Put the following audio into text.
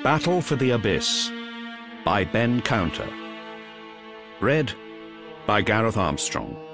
Battle for the Abyss by Ben Counter. Read by Gareth Armstrong.